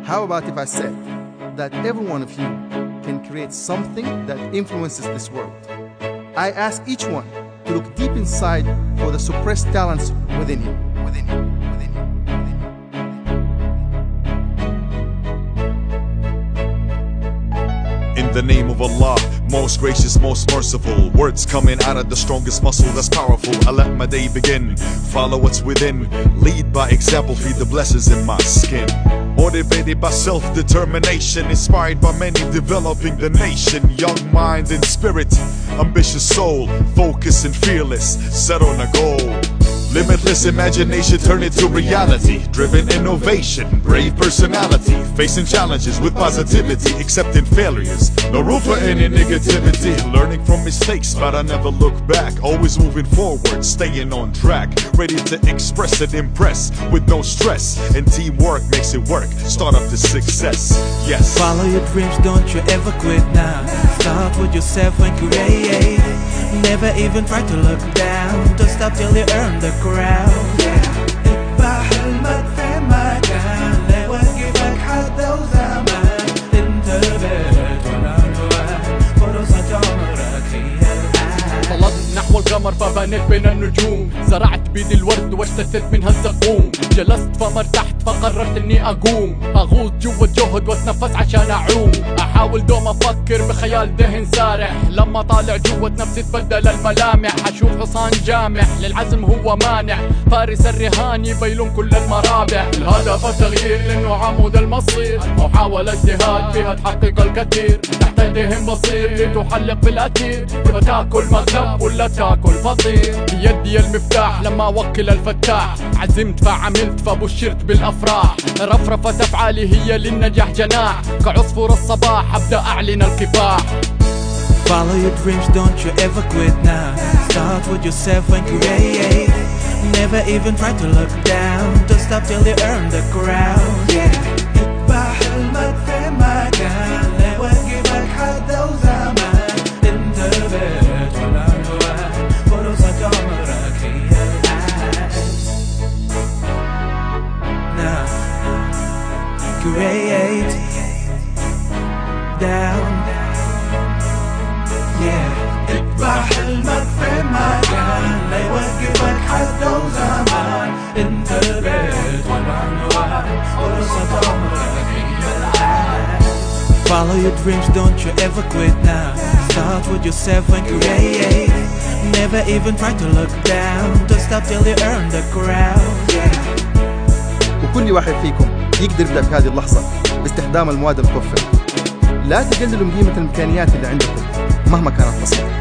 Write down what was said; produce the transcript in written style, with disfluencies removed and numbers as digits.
How about if I said that every one of you can create something that influences this world? I ask each one to look deep inside for the suppressed talents within you. In the name of Allah, most gracious, most merciful, words coming out of the strongest muscle that's powerful. I let my day begin, follow what's within, lead by example, feed the blessings in my skin. Motivated by self-determination, inspired by many, developing the nation. Young mind and spirit, ambitious soul, focused and fearless, set on a goal. Limitless imagination, turn it to reality. Driven innovation, brave personality, facing challenges with positivity, accepting failures, no room for any negativity. Learning from mistakes, but I never look back. Always moving forward, staying on track. Ready to express and impress with no stress. And teamwork makes it work, start up to success. Yes. Follow your dreams, don't you ever quit now. Start with yourself and create. Never even try to look down. Don't stop till you earn the crown. اتبع حلمك في مكان لا يوقفك حتى وزمان. انتبه ونوع فرصة عمرك هي الآن. طلعت نحو القمر فبنيت بين النجوم. زرعت بيدي الورد واجتثت منها الزقوم. جلست فما ارتحت فقررت اني اقوم. اغوص جوا الجهد واتنفس عشان اعوم. احاول دوم افكر بخيال دهن سارح. لما طالع جوة نفسي تبدل الملامح. اشوف حصان جامح للعزم هو مانع. فارس الرهان يبيلون كل المرابح. الهدف التغيير لانه عمود المصير. محاولة اجتهاد فيها تحقق الكثير. تحت ايديهم بصير لتحلق بالاثير. تبى تاكل مكتب ولا تاكل فطير. بيدي المفتاح لما اوكل الفتاح. عزمت فعملت فبشرت بالافراح. رفرفة افعالي هي للنجاح جناح. كعصفور الصباح ابدا اعلن الكفاح. Follow your dreams, don't you ever quit now. Start with yourself and create. Never even try to look down. Don't stop till you earn the crown. اتبع حلمك في مكان لا يوقفك حتى وزمان. انتبه ونوع فرصة عمرك هي الآن. Now create down. اتبع حلمك في مكان لا يوقفك حتى وزمان. انتبه ونوع فرصة عمرك هي الآن. Follow your dreams, don't you ever quit now. Start with yourself and create. Never even try to look down. Don't stop till you earn the crown. وكل واحد فيكم يقدر يبدأ في هذه اللحظة باستخدام المواد المتوفرة. لا تقللوا من قيمة الإمكانيات اللي عندكم مهما كانت بسيطة.